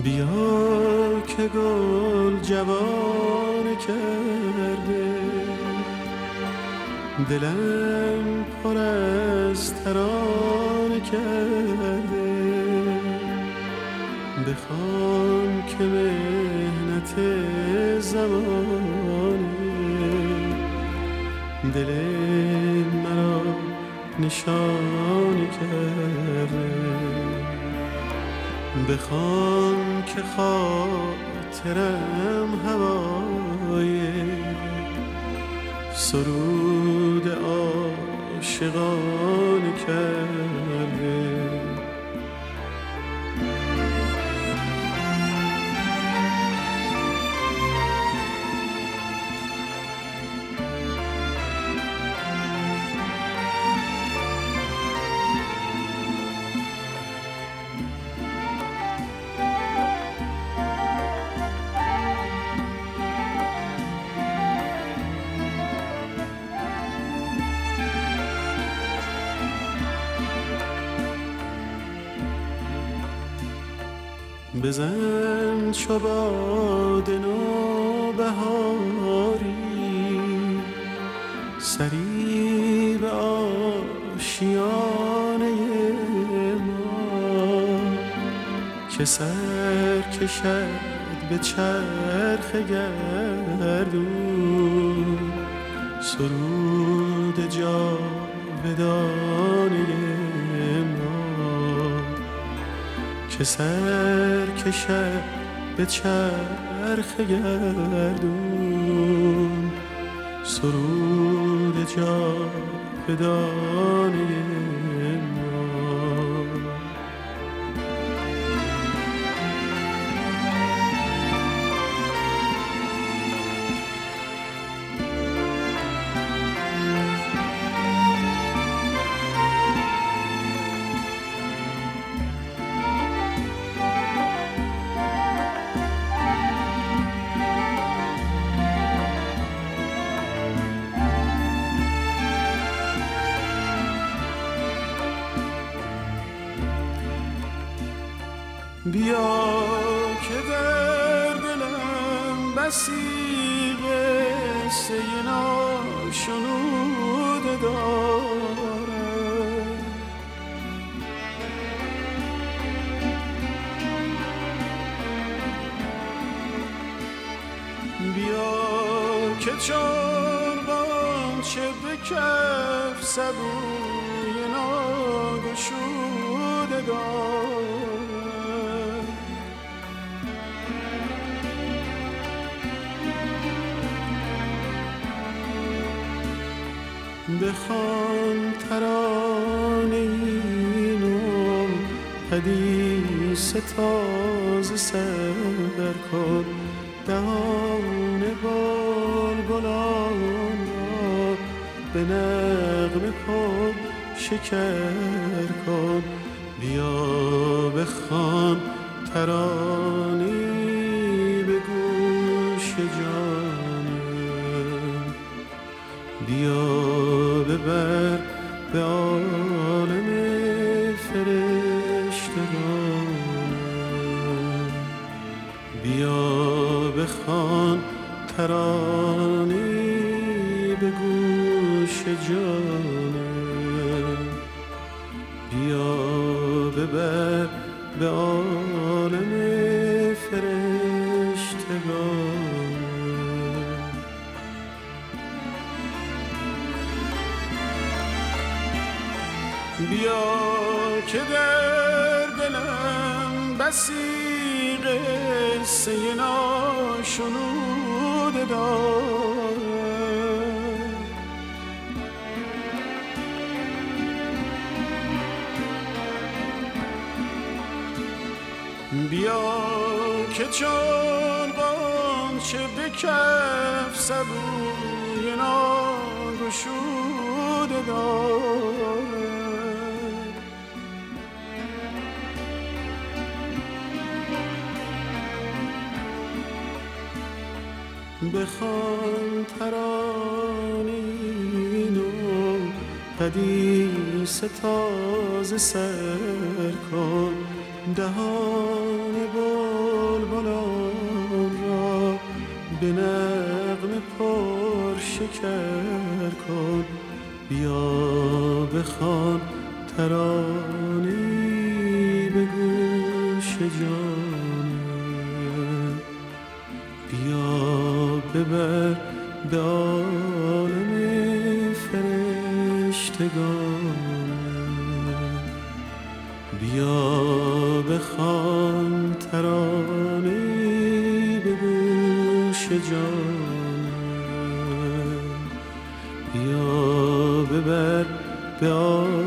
بیا که گل جوان کرده، دلم پر از ترانه کرده. بخوان که مهنت زمانه دل مرا نشانه کرده. بخوان که خاطرم هوای سرود عاشقانه کرده. بزن چو باد نوبهاری سری به آشیانه ما، که سر کشد به چرخ گردون سرود جاودانه ما، که سر کشد به چرخ گردون سرود جاودانه ما. بیا که در دلم بسی قصه ناشنوده دارم. بیا که چون غنچه به کف سبوی ناگشوده دارم. بخوان ترانه اینم حدیث تازه سر کن، دهان بلبلان را به نغمه کن شکر کن. بیا بخوان ترانه به گوش جانم، بیا ببر به عالم فرشتگان. بیا بخوان ترانه به گوش جانم، بیا ببر به عالم فرشتگان. بیا که در دلم بسی قصه ناشنوده دارم. بیا که چون غنچه به کف سبوی ناگشوده دارم. بخوان ترانینو حدیث تازه سر کن، دهان بلبلان را به نغمه پر شکر کن. بیا بخوان ترانه‌ای به گوش جانم. بیا ببر به عالم فرشتگانم. بیا بخوان ترانه‌ای به گوش جانم. بیا ببر به